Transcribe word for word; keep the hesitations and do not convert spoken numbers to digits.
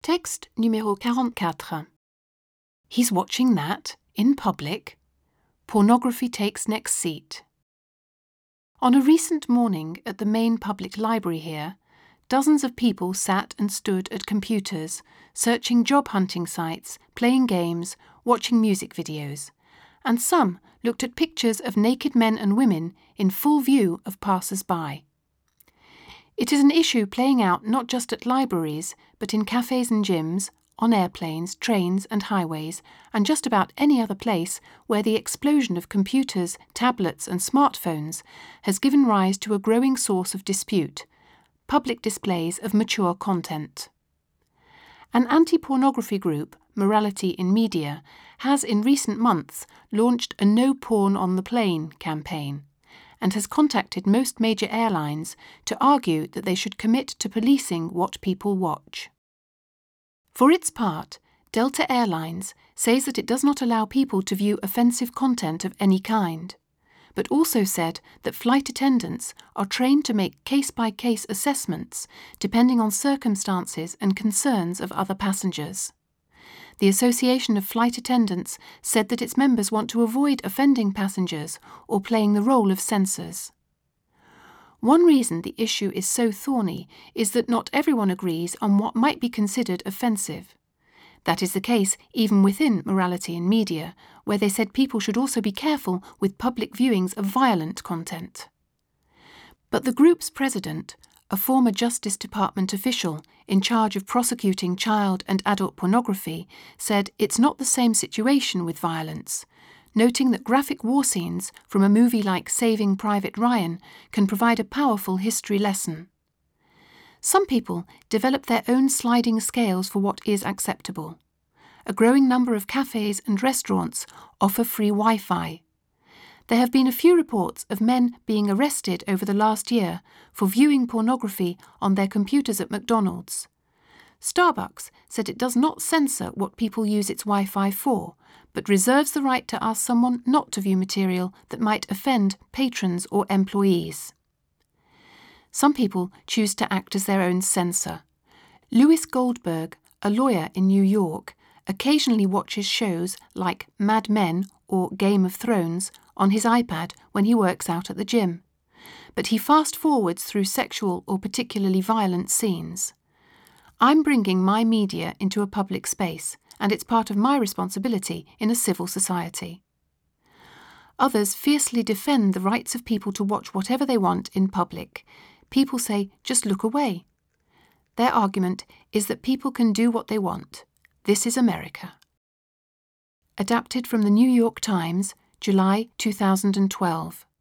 Texte numéro quarante-quatre. He's watching that, in public. Pornography takes next seat. On a recent morning at the main public library here, dozens of people sat and stood at computers, searching job hunting sites, playing games, watching music videos, and some looked at pictures of naked men and women in full view of passers-by. It is an issue playing out not just at libraries, but in cafes and gyms, on airplanes, trains and highways, and just about any other place where the explosion of computers, tablets and smartphones has given rise to a growing source of dispute: public displays of mature content. An anti-pornography group, Morality in Media, has in recent months launched a No Porn on the Plane campaign, and has contacted most major airlines to argue that they should commit to policing what people watch. For its part, Delta Air Lines says that it does not allow people to view offensive content of any kind, but also said that flight attendants are trained to make case-by-case assessments depending on circumstances and concerns of other passengers. The Association of Flight Attendants said that its members want to avoid offending passengers or playing the role of censors. One reason the issue is so thorny is that not everyone agrees on what might be considered offensive. That is the case even within Morality in Media, where they said people should also be careful with public viewings of violent content. But the group's president, a former Justice Department official in charge of prosecuting child and adult pornography, said it's not the same situation with violence, noting that graphic war scenes from a movie like Saving Private Ryan can provide a powerful history lesson. Some people develop their own sliding scales for what is acceptable. A growing number of cafes and restaurants offer free Wi-Fi. There have been a few reports of men being arrested over the last year for viewing pornography on their computers at McDonald's. Starbucks said it does not censor what people use its Wi-Fi for, but reserves the right to ask someone not to view material that might offend patrons or employees. Some people choose to act as their own censor. Louis Goldberg, a lawyer in New York, occasionally watches shows like Mad Men or Game of Thrones on his iPad when he works out at the gym, but he fast-forwards through sexual or particularly violent scenes. I'm bringing my media into a public space, and it's part of my responsibility in a civil society. Others fiercely defend the rights of people to watch whatever they want in public. People say, just look away. Their argument is that people can do what they want. This is America. Adapted from the New York Times, July two thousand twelve.